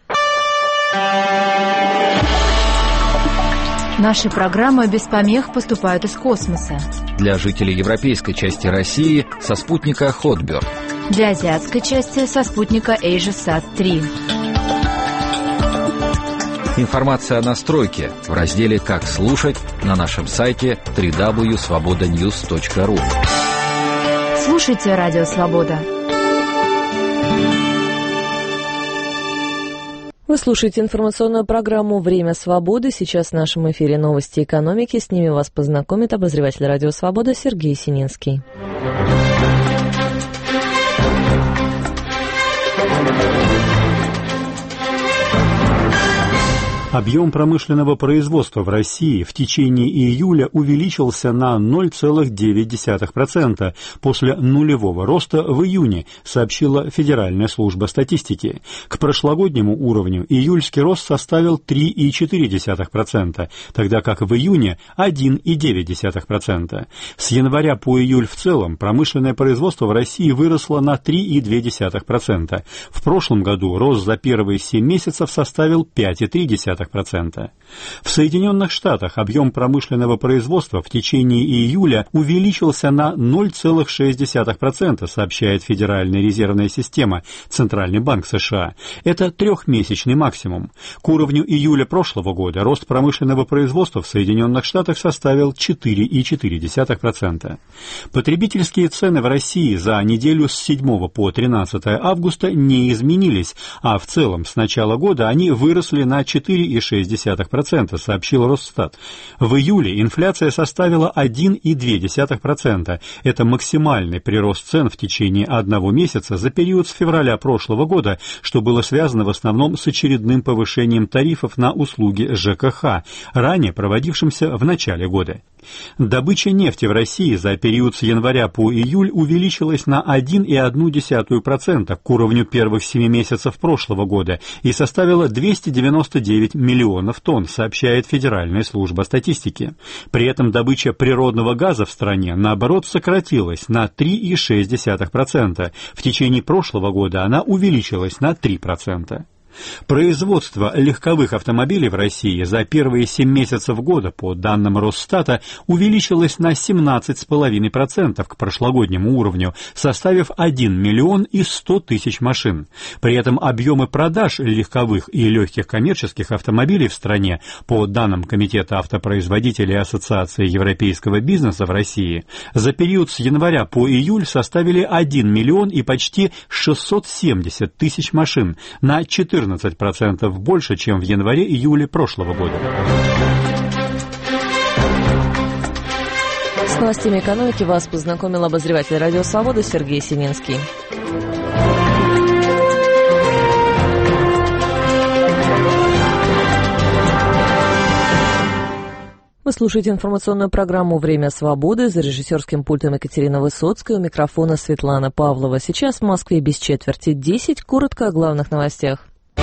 [SPEAKER 20] Наши программы без помех поступают из космоса.
[SPEAKER 21] Для жителей европейской части России со спутника Hotbird.
[SPEAKER 20] Для азиатской части со спутника AsiaSat три.
[SPEAKER 21] Информация о настройке в разделе «Как слушать» на нашем сайте дабл ю дабл ю дабл ю точка свобода ньюс точка ру.
[SPEAKER 20] Слушайте Радио Свобода.
[SPEAKER 1] Вы слушаете информационную программу «Время свободы». Сейчас в нашем эфире новости экономики. С ними вас познакомит обозреватель Радио Свобода Сергей Сининский.
[SPEAKER 22] Объем промышленного производства в России в течение июля увеличился на ноль целых девять десятых процента после нулевого роста в июне, сообщила Федеральная служба статистики. К прошлогоднему уровню июльский рост составил три целых четыре десятых процента, тогда как в июне один целых девять десятых процента. С января по июль в целом промышленное производство в России выросло на три целых две десятых процента. В прошлом году рост за первые семь месяцев составил пять целых три десятых процента. В Соединенных Штатах объем промышленного производства в течение июля увеличился на ноль целых шесть десятых процента, сообщает Федеральная резервная система, Центральный банк США. Это трехмесячный максимум. К уровню июля прошлого года рост промышленного производства в Соединенных Штатах составил четыре целых четыре десятых процента. Потребительские цены в России за неделю с седьмого по тринадцатое августа не изменились, а в целом с начала года они выросли на четыре целых шесть десятых процента, сообщил Росстат. В июле инфляция составила один целых две десятых процента. Это максимальный прирост цен в течение одного месяца за период с февраля прошлого года, что было связано в основном с очередным повышением тарифов на услуги ЖКХ, ранее проводившимся в начале года. Добыча нефти в России за период с января по июль увеличилась на один целых одну десятую процента к уровню первых семи месяцев прошлого года и составила двести девяносто девять миллионов тонн, сообщает Федеральная служба статистики. При этом добыча природного газа в стране, наоборот, сократилась на три целых шесть десятых процента. В течение прошлого года она увеличилась на три процента. Производство легковых автомобилей в России за первые семь месяцев года, по данным Росстата, увеличилось на семнадцать целых пять десятых процента к прошлогоднему уровню, составив один миллион и сто тысяч машин. При этом объемы продаж легковых и легких коммерческих автомобилей в стране, по данным Комитета автопроизводителей Ассоциации европейского бизнеса в России, за период с января по июль составили один миллион и почти шестьсот семьдесят тысяч машин, на четырнадцать процентов больше, чем в январе-июле прошлого года.
[SPEAKER 1] С новостями экономики вас познакомил обозреватель Радио Свобода Сергей Сининский. Вы слушаете информационную программу «Время свободы». За режиссерским пультом Екатерина Высоцкая, у микрофона Светлана Павлова. Сейчас в Москве без четверти десять. Коротко о главных новостях.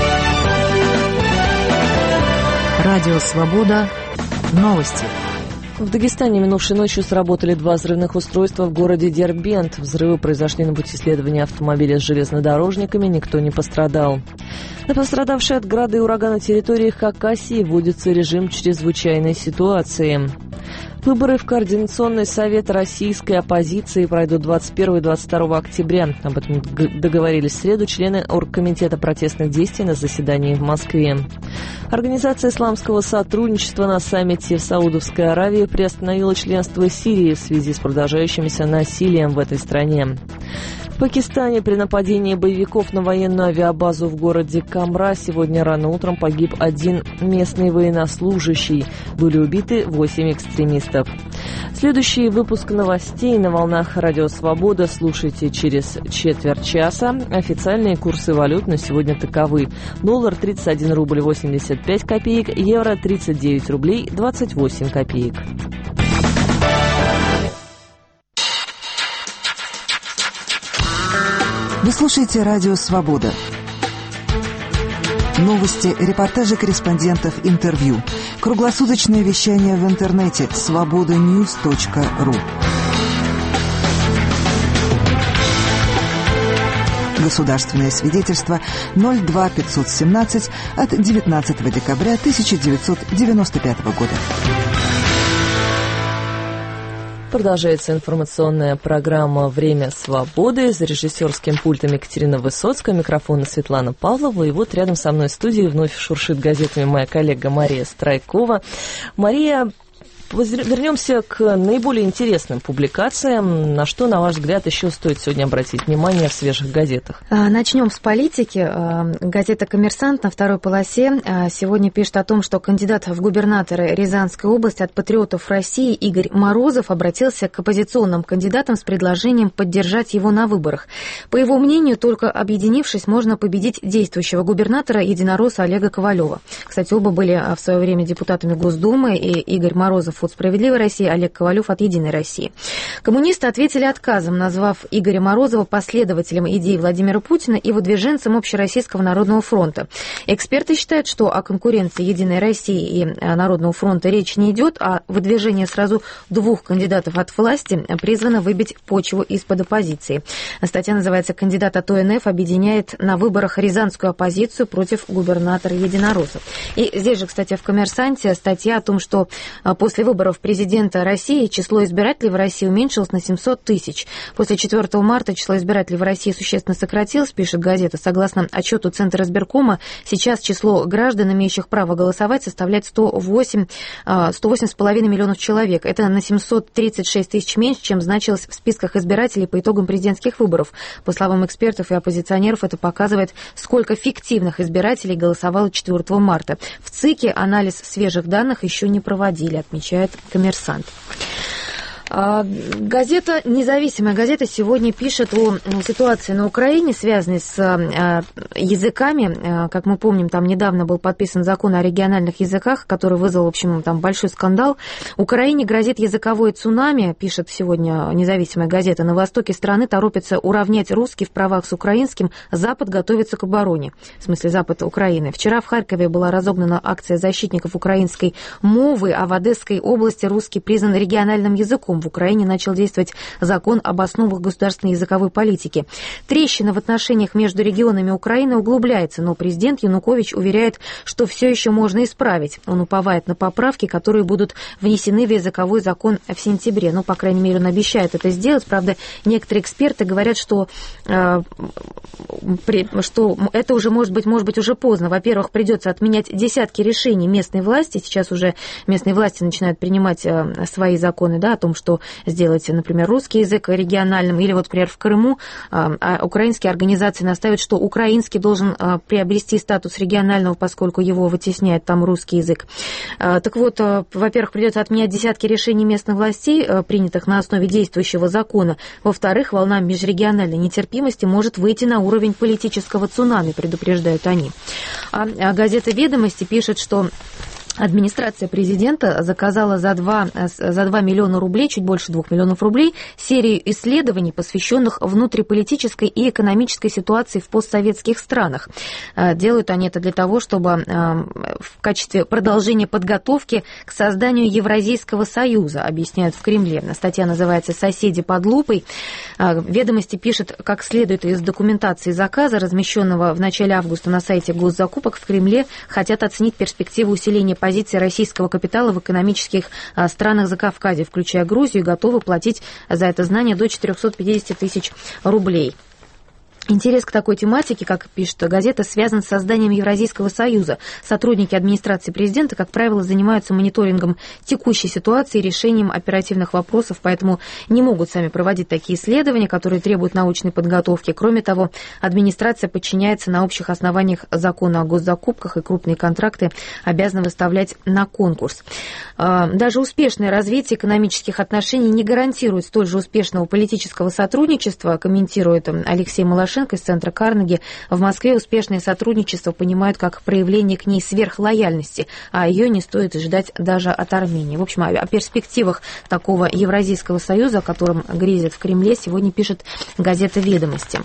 [SPEAKER 20] Радио Свобода. Новости.
[SPEAKER 1] В Дагестане минувшей ночью сработали два взрывных устройства в городе Дербент. Взрывы произошли на пути следования автомобиля с железнодорожниками, никто не пострадал. На пострадавшей от града и урагана территории Хакасии вводится режим чрезвычайной ситуации. Выборы в Координационный совет российской оппозиции пройдут двадцать первого и двадцать второго октября. Об этом договорились в среду члены Оргкомитета протестных действий на заседании в Москве. Организация исламского сотрудничества на саммите в Саудовской Аравии приостановила членство Сирии в связи с продолжающимся насилием в этой стране. В Пакистане при нападении боевиков на военную авиабазу в городе Камра сегодня рано утром погиб один местный военнослужащий. Были убиты восемь экстремистов. Следующий выпуск новостей на волнах Радио Свобода слушайте через четверть часа. Официальные курсы валют на сегодня таковы. Доллар тридцать один рубль восемьдесят пять копеек, евро тридцать девять рублей двадцать восемь копеек.
[SPEAKER 2] Вы слушаете Радио Свобода. Новости, репортажи корреспондентов, интервью. Круглосуточное вещание в интернете свобода ньюс точка ру. Государственное свидетельство ноль два пятьсот семнадцать от девятнадцатого декабря тысяча девятьсот девяносто пятого года.
[SPEAKER 1] Продолжается информационная программа «Время свободы». За режиссерским пультом Екатерина Высоцкая, микрофон Светлана Павлова. И вот рядом со мной в студии вновь шуршит газетами моя коллега Мария Страйкова. Мария, вернемся к наиболее интересным публикациям. На что, на ваш взгляд, еще стоит сегодня обратить внимание в свежих газетах?
[SPEAKER 14] Начнем с политики. Газета «Коммерсант» на второй полосе сегодня пишет о том, что кандидат в губернаторы Рязанской области от патриотов России Игорь Морозов обратился к оппозиционным кандидатам с предложением поддержать его на выборах. По его мнению, только объединившись, можно победить действующего губернатора единоросса Олега Ковалева. Кстати, оба были в свое время депутатами Госдумы, и Игорь Морозов от «Справедливой России», Олег Ковалев от «Единой России». Коммунисты ответили отказом, назвав Игоря Морозова последователем идей Владимира Путина и выдвиженцем Общероссийского народного фронта. Эксперты считают, что о конкуренции «Единой России» и Народного фронта речь не идет, а выдвижение сразу двух кандидатов от власти призвано выбить почву из-под оппозиции. Статья называется «Кандидат от О Н Ф объединяет на выборах рязанскую оппозицию против губернатора единороссов». И здесь же, кстати, в «Коммерсанте» статья о том, что после выборов президента России число избирателей в России уменьшилось на семьсот тысяч. После четвёртого марта число избирателей в России существенно сократилось, пишет газета. Согласно отчету Центра избиркома, сейчас число граждан, имеющих право голосовать, составляет сто восемь с половиной миллионов человек. Это на семьсот тридцать шесть тысяч меньше, чем значилось в списках избирателей по итогам президентских выборов. По словам экспертов и оппозиционеров, это показывает, сколько фиктивных избирателей голосовало четвёртого марта. В ЦИКе анализ свежих данных еще не проводили, отмечает «Коммерсант». Газета, независимая газета, сегодня пишет о ситуации на Украине, связанной с языками. Как мы помним, там недавно был подписан закон о региональных языках, который вызвал, в общем, там большой скандал. Украине грозит языковое цунами, пишет сегодня независимая газета. На востоке страны торопится уравнять русский в правах с украинским. Запад готовится к обороне. В смысле, Запад Украины. Вчера в Харькове была разогнана акция защитников украинской мовы, а в Одесской области русский признан региональным языком. В Украине начал действовать закон об основах государственной языковой политики. Трещина в отношениях между регионами Украины углубляется, но президент Янукович уверяет, что все еще можно исправить. Он уповает на поправки, которые будут внесены в языковой закон в сентябре. Ну, по крайней мере, он обещает это сделать. Правда, некоторые эксперты говорят, что, э, при, что это уже может быть, может быть уже поздно. Во-первых, придется отменять десятки решений местной власти. Сейчас уже местные власти начинают принимать э, свои законы, да, о том, что сделать, например, русский язык региональным, или вот, например, в Крыму а украинские организации настаивают, что украинский должен приобрести статус регионального, поскольку его вытесняет там русский язык. Так вот, во-первых, придется отменять десятки решений местных властей, принятых на основе действующего закона. Во-вторых, волна межрегиональной нетерпимости может выйти на уровень политического цунами, предупреждают они. А газета «Ведомости» пишет, что администрация президента заказала за два, за два миллиона рублей, чуть больше двух миллионов рублей, серию исследований, посвященных внутриполитической и экономической ситуации в постсоветских странах. Делают они это для того, чтобы в качестве продолжения подготовки к созданию Евразийского союза, объясняют в Кремле. Статья называется «Соседи под лупой». «Ведомости» пишет, как следует из документации заказа, размещенного в начале августа на сайте госзакупок, в Кремле хотят оценить перспективу усиления позиции российского капитала в экономических странах Закавказья, включая Грузию, готовы платить за это знание до четыреста пятьдесят тысяч рублей.
[SPEAKER 3] Интерес к такой тематике, как пишет газета, связан с созданием Евразийского союза. Сотрудники администрации президента, как правило, занимаются мониторингом текущей ситуации и решением оперативных вопросов, поэтому не могут сами проводить такие исследования, которые требуют научной подготовки. Кроме того, администрация подчиняется на общих основаниях закону о госзакупках и крупные контракты обязана выставлять на конкурс. Даже успешное развитие экономических отношений не гарантирует столь же успешного политического сотрудничества, комментирует Алексей Малашенко из центра Карнеги. В Москве успешное сотрудничество понимают как проявление к ней сверхлояльности, а ее не стоит ждать даже от Армении. В общем, о перспективах такого Евразийского союза, о котором грезят в Кремле, сегодня пишет газета «Ведомости».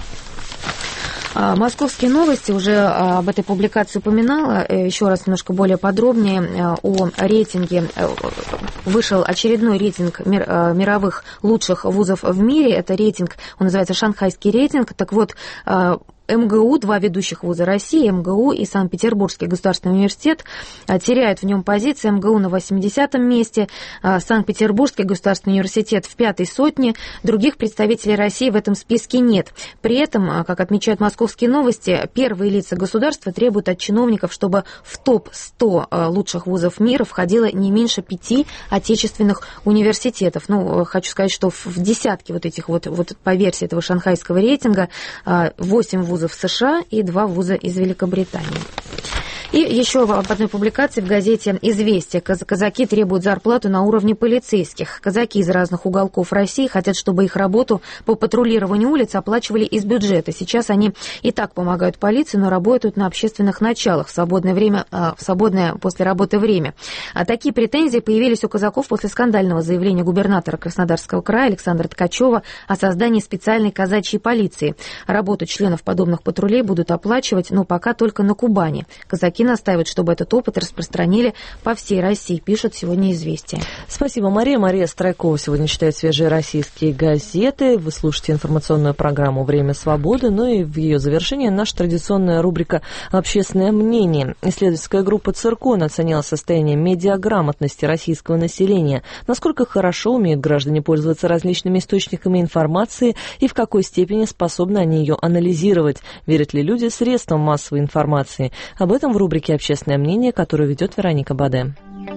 [SPEAKER 3] Московские новости уже об этой публикации упоминала. Еще раз немножко более подробнее о рейтинге. Вышел очередной рейтинг мировых лучших вузов в мире. Это рейтинг, он называется «Шанхайский рейтинг». Так вот, МГУ, два ведущих вуза России, МГУ и Санкт-Петербургский государственный университет, теряют в нем позиции. МГУ на восьмидесятом месте, Санкт-Петербургский государственный университет в пятой сотне. Других представителей России в этом списке нет. При этом, как отмечают московские новости, первые лица государства требуют от чиновников, чтобы в топ сто лучших вузов мира входило не меньше пяти отечественных университетов. Ну, хочу сказать, что в десятке вот этих вот, вот по версии этого шанхайского рейтинга восемь вузов вузов США и два вуза из Великобритании. И еще об одной публикации в газете «Известия». Казаки требуют зарплату на уровне полицейских. Казаки из разных уголков России хотят, чтобы их работу по патрулированию улиц оплачивали из бюджета. Сейчас они и так помогают полиции, но работают на общественных началах в свободное время, в свободное после работы время. А такие претензии появились у казаков после скандального заявления губернатора Краснодарского края Александра Ткачева о создании специальной казачьей полиции. Работу членов подобных патрулей будут оплачивать, но пока только на Кубани. Казаки настаивают, чтобы этот опыт распространили по всей России, пишут сегодня «Известия».
[SPEAKER 1] Спасибо, Мария. Мария Страйкова сегодня читает свежие российские газеты. Вы слушаете информационную программу «Время свободы». Ну и в ее завершение наша традиционная рубрика «Общественное мнение». Исследовательская группа «Циркон» оценила состояние медиаграмотности российского населения. Насколько хорошо умеют граждане пользоваться различными источниками информации и в какой степени способны они ее анализировать. Верят ли люди средствам массовой информации? Об этом в рубрике «Общественное мнение», которую ведет Вероника Баде.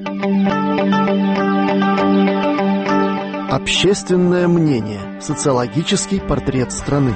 [SPEAKER 5] Общественное мнение. Социологический портрет страны.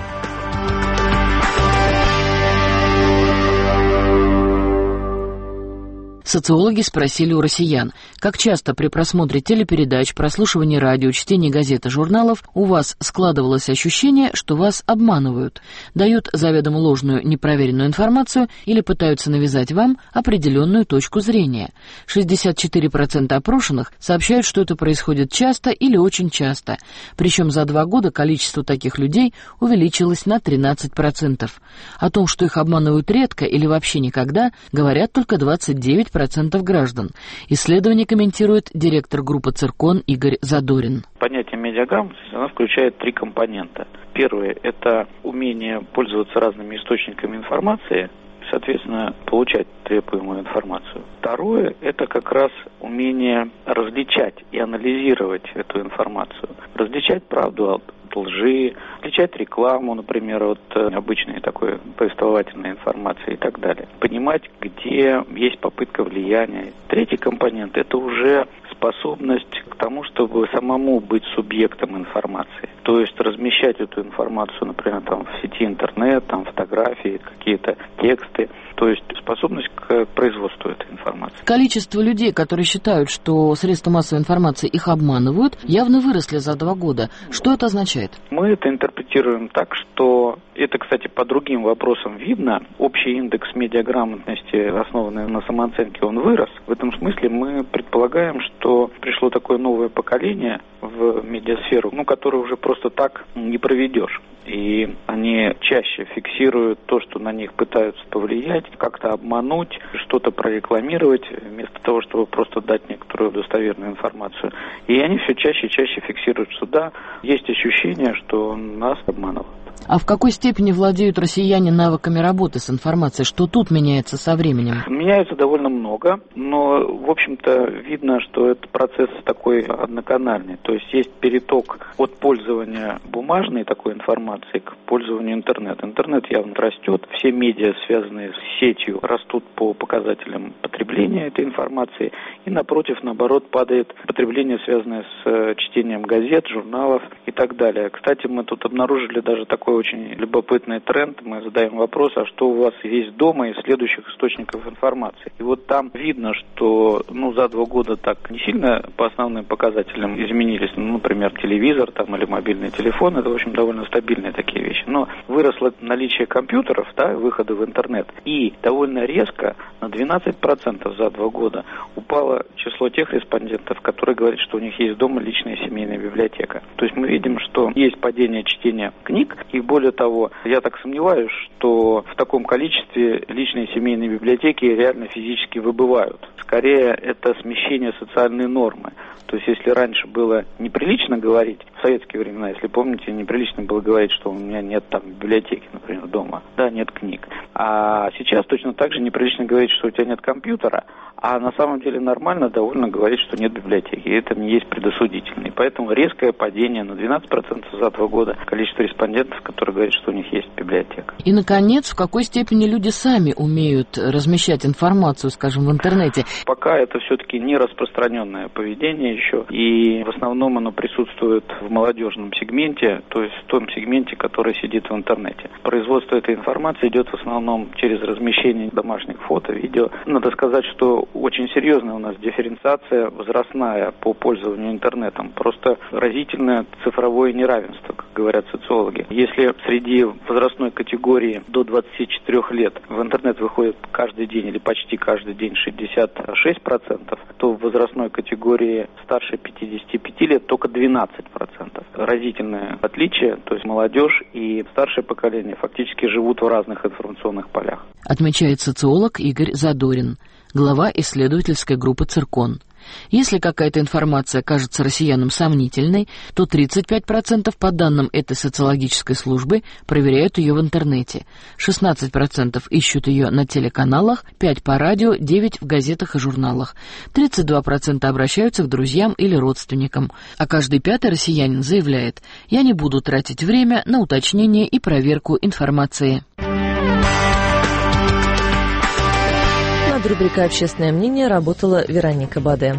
[SPEAKER 23] Социологи спросили у россиян, как часто при просмотре телепередач, прослушивании радио, чтении газет и журналов у вас складывалось ощущение, что вас обманывают, дают заведомо ложную, непроверенную информацию или пытаются навязать вам определенную точку зрения. шестьдесят четыре процента опрошенных сообщают, что это происходит часто или очень часто, причем за два года количество таких людей увеличилось на тринадцать процентов. О том, что их обманывают редко или вообще никогда, говорят только двадцать девять процентов граждан. Исследование комментирует директор группы «Циркон» Игорь Задорин.
[SPEAKER 24] Понятие медиаграмотности, оно включает три компонента. Первое – это умение пользоваться разными источниками информации, соответственно, получать требуемую информацию. Второе – это как раз умение различать и анализировать эту информацию. Различать правду от лжи, отличать рекламу, например, от обычной такой повествовательной информации и так далее. Понимать, где есть попытка влияния. Третий компонент – это уже способность к тому, чтобы самому быть субъектом информации. То есть размещать эту информацию, например, там, в сети интернет, там, фотографии, какие-то тексты. То есть способность к производству этой информации.
[SPEAKER 23] Количество людей, которые считают, что средства массовой информации их обманывают, явно выросли за два года. Что это означает?
[SPEAKER 24] Мы это интерпретируем так, что это, кстати, по другим вопросам видно. Общий индекс медиаграмотности, основанный на самооценке, он вырос. В этом смысле мы предполагаем, что пришло такое новое поколение в медиасферу, ну, которое уже просто так не проведешь. И они чаще фиксируют то, что на них пытаются повлиять, как-то обмануть, что-то прорекламировать, вместо того, чтобы просто дать некоторую достоверную информацию. И они все чаще и чаще фиксируют, что да, есть ощущение, что нас обманывают.
[SPEAKER 23] А в какой степени владеют россияне навыками работы с информацией? Что тут меняется со временем?
[SPEAKER 24] Меняется довольно много, но, в общем-то, видно, что это процесс такой одноканальный. То есть есть переток от пользования бумажной такой информацией информации к пользованию интернетом. Интернет явно растет, все медиа, связанные с сетью, растут по показателям потребления этой информации, и напротив, наоборот, падает потребление, связанное с чтением газет, журналов и так далее. Кстати, мы тут обнаружили даже такой очень любопытный тренд. Мы задаем вопрос, а что у вас есть дома из следующих источников информации? И вот там видно, что ну, за два года так не сильно по основным показателям изменились. Ну, например, телевизор там, или мобильный телефон. Это, в общем, довольно стабильные такие вещи. Но выросло наличие компьютеров, да, выхода в интернет. И довольно резко, на двенадцать процентов за два года, упало число тех респондентов, которые говорят, что у них есть дома личная семейная библиотека. То есть мы видим, что есть падение чтения книг. И более того, я так сомневаюсь, что в таком количестве личные семейные библиотеки реально физически выбывают. Скорее, это смещение социальной нормы. То есть, если раньше было неприлично говорить, в советские времена, если помните, неприлично было говорить, что у меня нет там библиотеки, например, дома, да, нет книг. А сейчас точно так же неприлично говорить, что у тебя нет компьютера, а на самом деле нормально довольно говорить, что нет библиотеки. И это не есть предосудительно. И поэтому резкое падение на двенадцать процентов за два года количества респондентов, которые говорят, что у них есть библиотека.
[SPEAKER 23] И, наконец, в какой степени люди сами умеют размещать информацию, скажем, в интернете?
[SPEAKER 24] Пока это все-таки не распространенное поведение еще, и в основном оно присутствует в молодежном сегменте, то есть в том сегменте, который сидит в интернете. Производство этой информации идет в основном через размещение домашних фото, видео. Надо сказать, что очень серьезная у нас дифференциация возрастная по пользованию интернетом. Просто разительное цифровое неравенство, как говорят социологи. Если среди возрастной категории до двадцати четырёх лет в интернет выходит каждый день или почти каждый день шестьдесят шесть процентов, то в возрастной категории старше пятидесяти пяти лет только двенадцать процентов. Разительное отличие, то есть молодежь и старшее поколение фактически живут в разных информационных полях.
[SPEAKER 23] Отмечает социолог Игорь Задорин, глава исследовательской группы «Циркон». Если какая-то информация кажется россиянам сомнительной, то тридцать пять процентов по данным этой социологической службы проверяют ее в интернете, шестнадцать процентов ищут ее на телеканалах, пять процентов по радио, девять процентов в газетах и журналах, тридцать два процента обращаются к друзьям или родственникам, а каждый пятый россиянин заявляет: «Я не буду тратить время на уточнение и проверку информации».
[SPEAKER 1] Над рубрикой «Общественное мнение» работала Вероника Баде.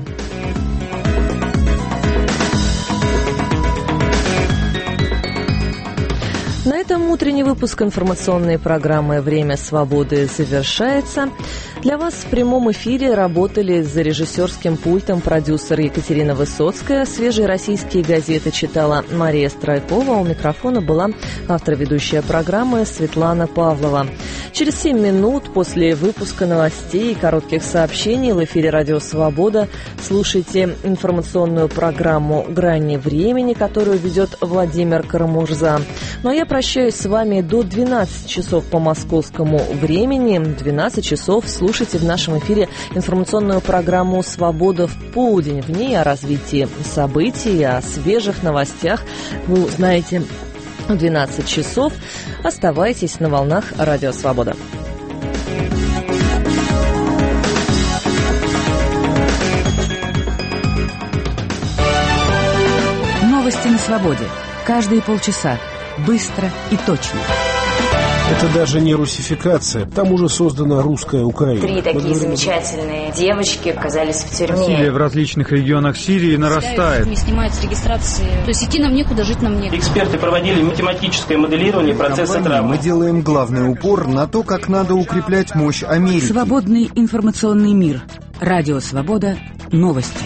[SPEAKER 1] На этом утренний выпуск информационной программы «Время свободы» завершается. Для вас в прямом эфире работали за режиссерским пультом продюсер Екатерина Высоцкая. Свежие российские газеты читала Мария Страйкова. У микрофона была автор-ведущая программы Светлана Павлова. Через семь минут после выпуска новостей и коротких сообщений в эфире «Радио Свобода» слушайте информационную программу «Грани времени», которую ведет Владимир Карамурза. Ну а я прощаюсь с вами до двенадцати часов по московскому времени. двенадцать часов слушайте в нашем эфире информационную программу «Свобода в полдень». В ней о развитии событий, о свежих новостях вы узнаете в двенадцать часов. Оставайтесь на волнах «Радио Свобода».
[SPEAKER 20] Новости на свободе. Каждые полчаса. Быстро и точно.
[SPEAKER 4] Это даже не русификация. Там уже создана русская Украина.
[SPEAKER 6] Три такие замечательные девочки оказались в тюрьме.
[SPEAKER 8] Насилие в различных регионах Сирии нарастает.
[SPEAKER 9] Не снимают с регистрации. То есть идти нам некуда, жить нам некуда.
[SPEAKER 25] Эксперты проводили математическое моделирование процесса травмы.
[SPEAKER 26] Мы делаем главный упор на то, как надо укреплять мощь Америки.
[SPEAKER 20] Свободный информационный мир. Радио Свобода. Новости.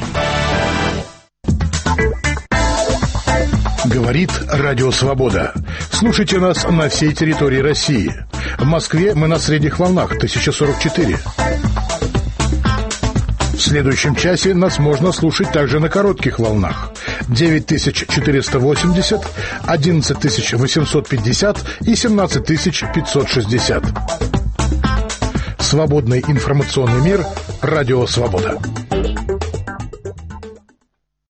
[SPEAKER 27] Говорит Радио Свобода. Слушайте нас на всей территории России. В Москве мы на средних волнах тысяча сорок четыре. В следующем часе нас можно слушать также на коротких волнах девять тысяч четыреста восемьдесят, одиннадцать тысяч восемьсот пятьдесят и семнадцать тысяч пятьсот шестьдесят. Свободный информационный мир. Радио Свобода.